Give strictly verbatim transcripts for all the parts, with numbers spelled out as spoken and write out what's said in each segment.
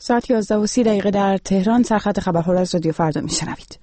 ساعت یازده و سی دقیقه در تهران. سرخط خبرها را از رادیو فردا میشنوید.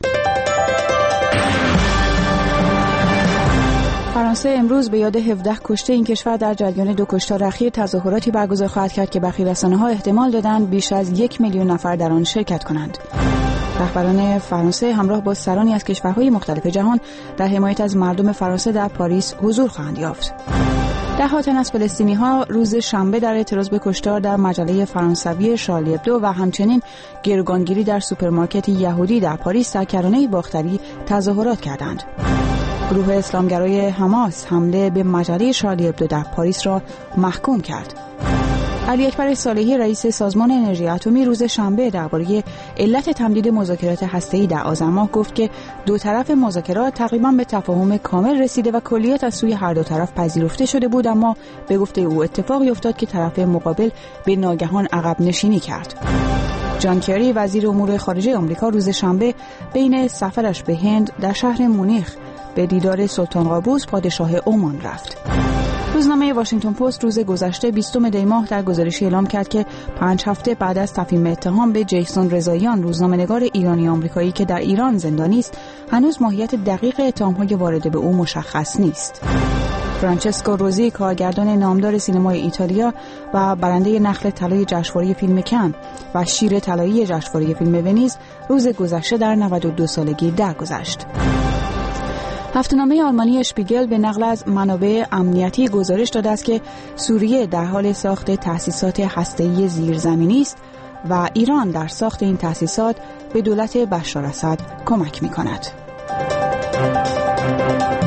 فرانسه امروز به یاد هفده کشته این کشور در جریان دو کشتار اخیر تظاهراتی برگزار خواهد کرد که برخی رسانه‌ها احتمال دادند بیش از یک میلیون نفر در آن شرکت کنند. رهبران فرانسه همراه با سرانی از کشورهای مختلف جهان در حمایت از مردم فرانسه در پاریس حضور خواهند یافت. ده ها تن از فلسطینی‌ها روز شنبه در اعتراض به کشتار در مجله فرانسوی شارلی ابدو و همچنین گروگانگیری در سوپرمارکت یهودی در پاریس در کرانه باختری تظاهرات کردند. گروه اسلامگرای حماس حمله به مجله شارلی ابدو در پاریس را محکوم کرد. علی اکبر صالحی رئیس سازمان انرژی اتمی روز شنبه درباره علت تمدید مذاکرات هسته‌ای در آذر ماه گفت که دو طرف مذاکرات تقریباً به تفاهم کامل رسیده و کلیات از سوی هر دو طرف پذیرفته شده بود، اما به گفته او اتفاقی افتاد که طرف مقابل به ناگهان عقب نشینی کرد. جان کری وزیر امور خارجه آمریکا روز شنبه بین سفرش به هند در شهر مونیخ به دیدار سلطان قابوس پادشاه عمان رفت. روزنامه واشنگتن پست روز گذشته بیستم دی ماه در گزارشی اعلام کرد که پنج هفته بعد از تفهیم اتهام به جیسون رضاییان، روزنامه‌نگار ایرانی آمریکایی که در ایران زندانی است، هنوز ماهیت دقیق اتهام‌های وارده به او مشخص نیست. فرانچسکو روزی، کارگردان نامدار سینمای ایتالیا و برنده نخل طلای جشنواره فیلم کن و شیر طلایی جشنواره فیلم ونیز، روز گذشته در نود و دو سالگی درگذشت. هفته‌نامه آلمانی اشپیگل به نقل از منابع امنیتی گزارش داده است که سوریه در حال ساخت تأسیسات هسته‌ای زیرزمینی است و ایران در ساخت این تأسیسات به دولت بشار اسد کمک می‌کند.